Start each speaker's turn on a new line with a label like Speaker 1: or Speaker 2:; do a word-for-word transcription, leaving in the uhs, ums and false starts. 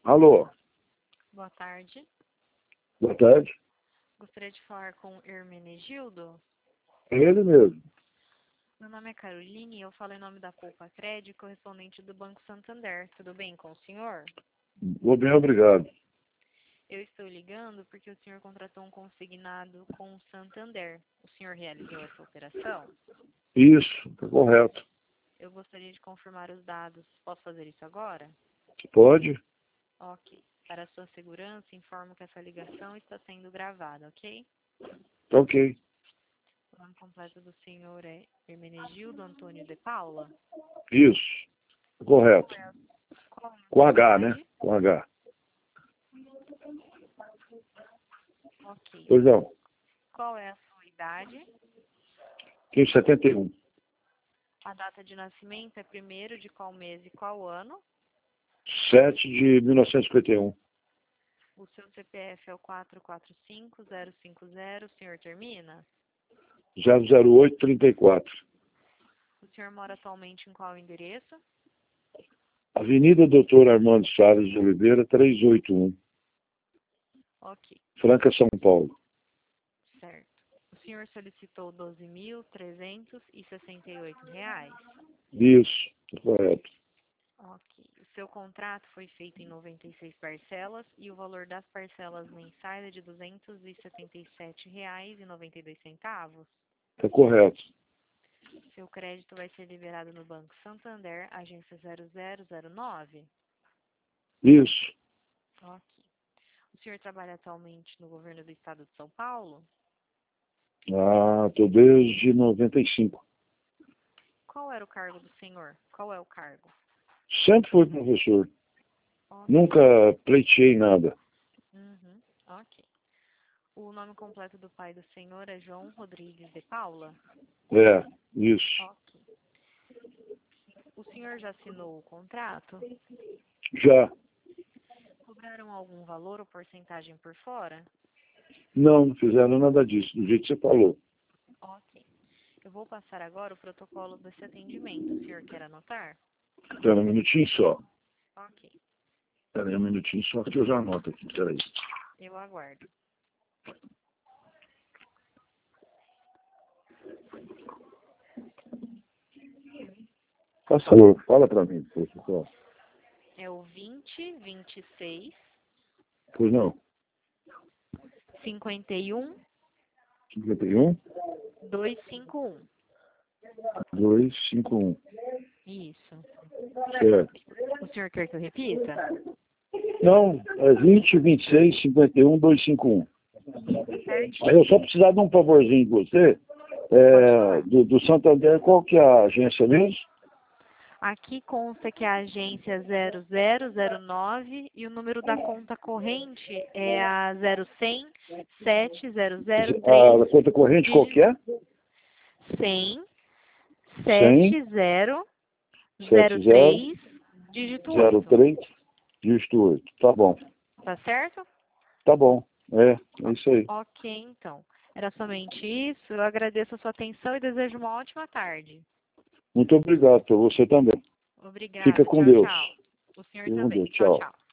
Speaker 1: Alô,
Speaker 2: Boa tarde.
Speaker 1: boa tarde.
Speaker 2: Gostaria de falar com Hermenegildo.
Speaker 1: É ele mesmo.
Speaker 2: Meu nome é Caroline e eu falo em nome da Poupa Crédito, correspondente do Banco Santander. Tudo bem com o senhor?
Speaker 1: Vou bem, obrigado.
Speaker 2: Eu estou ligando porque o senhor contratou um consignado com o Santander. O senhor realizou essa operação?
Speaker 1: Isso, está correto.
Speaker 2: Eu gostaria de confirmar os dados. Posso fazer isso agora?
Speaker 1: Pode?
Speaker 2: Ok. Para sua segurança, informo que essa ligação está sendo gravada, ok?
Speaker 1: Tá ok.
Speaker 2: O nome completo do senhor é Hermenegildo Antônio de Paula?
Speaker 1: Isso, tá correto.
Speaker 2: Qual é a
Speaker 1: Com
Speaker 2: sua
Speaker 1: H, né?
Speaker 2: idade?
Speaker 1: Com H.
Speaker 2: Ok.
Speaker 1: Pois não.
Speaker 2: Qual é a sua idade?
Speaker 1: Tenho setenta e um.
Speaker 2: A data de nascimento é primeiro de qual mês e qual ano?
Speaker 1: sete de mil novecentos e cinquenta e um.
Speaker 2: O seu C P F é o quatro quatro cinco zero cinco zero, o senhor termina?
Speaker 1: zero zero oito trinta e quatro.
Speaker 2: O senhor mora atualmente em qual endereço?
Speaker 1: Avenida Doutor Armando Salles de Oliveira, trezentos e oitenta e um.
Speaker 2: Ok,
Speaker 1: Franca, São Paulo.
Speaker 2: certo. O senhor solicitou doze mil trezentos e sessenta e oito reais.
Speaker 1: Isso, tá correto.
Speaker 2: Ok. O seu contrato foi feito em noventa e seis parcelas e o valor das parcelas mensais é de duzentos e setenta e sete reais e noventa e dois centavos.
Speaker 1: Tá correto.
Speaker 2: Seu crédito vai ser liberado no Banco Santander, agência zero zero zero nove.
Speaker 1: Isso.
Speaker 2: Ok. O senhor trabalha atualmente no governo do estado de São Paulo?
Speaker 1: Ah, tô desde noventa e cinco.
Speaker 2: Qual era o cargo do senhor? Qual é o cargo?
Speaker 1: Sempre fui professor.
Speaker 2: Ok.
Speaker 1: Nunca pleiteei nada.
Speaker 2: Uhum. Ok. O nome completo do pai do senhor é João Rodrigues de Paula?
Speaker 1: É, isso.
Speaker 2: Ok. O senhor já assinou o contrato?
Speaker 1: Já.
Speaker 2: Cobraram algum valor ou porcentagem por fora?
Speaker 1: Não, não fizeram nada disso, do jeito que você falou.
Speaker 2: Ok. Eu vou passar agora o protocolo desse atendimento. O senhor quer anotar?
Speaker 1: Espera um minutinho só.
Speaker 2: Ok.
Speaker 1: Espera aí um minutinho só que eu já anoto aqui. Espera aí.
Speaker 2: Eu aguardo.
Speaker 1: Por favor, fala pra mim, por favor.
Speaker 2: É o vinte, vinte e seis,
Speaker 1: Pois não.
Speaker 2: cinquenta e um,
Speaker 1: cinquenta e um,
Speaker 2: duzentos e cinquenta e um.
Speaker 1: duzentos e cinquenta e um.
Speaker 2: Isso.
Speaker 1: Certo.
Speaker 2: O senhor quer que eu repita?
Speaker 1: Não, é vinte, vinte e seis, cinquenta e um, duzentos e cinquenta e um. Aí eu só precisar de um favorzinho de você. É, do, do Santander, qual que é a agência mesmo?
Speaker 2: Aqui consta que a agência é zero zero zero nove e o número da conta corrente é a zero cem, sete zero zero três,
Speaker 1: A conta corrente qual que é?
Speaker 2: cem,
Speaker 1: cem,
Speaker 2: sete zero zero
Speaker 1: sete zero,
Speaker 2: três, dígito
Speaker 1: zero
Speaker 2: oito.
Speaker 1: três, dígito oito. Tá bom.
Speaker 2: Tá certo?
Speaker 1: Tá bom. É, é isso aí.
Speaker 2: Ok, então. Era somente isso. Eu agradeço a sua atenção e desejo uma ótima tarde.
Speaker 1: Muito obrigado, para você também.
Speaker 2: Obrigada.
Speaker 1: Fica com
Speaker 2: Tchau,
Speaker 1: Deus.
Speaker 2: tchau. O senhor
Speaker 1: Fica com
Speaker 2: também.
Speaker 1: Deus.
Speaker 2: Tchau,
Speaker 1: Tchau.
Speaker 2: tchau.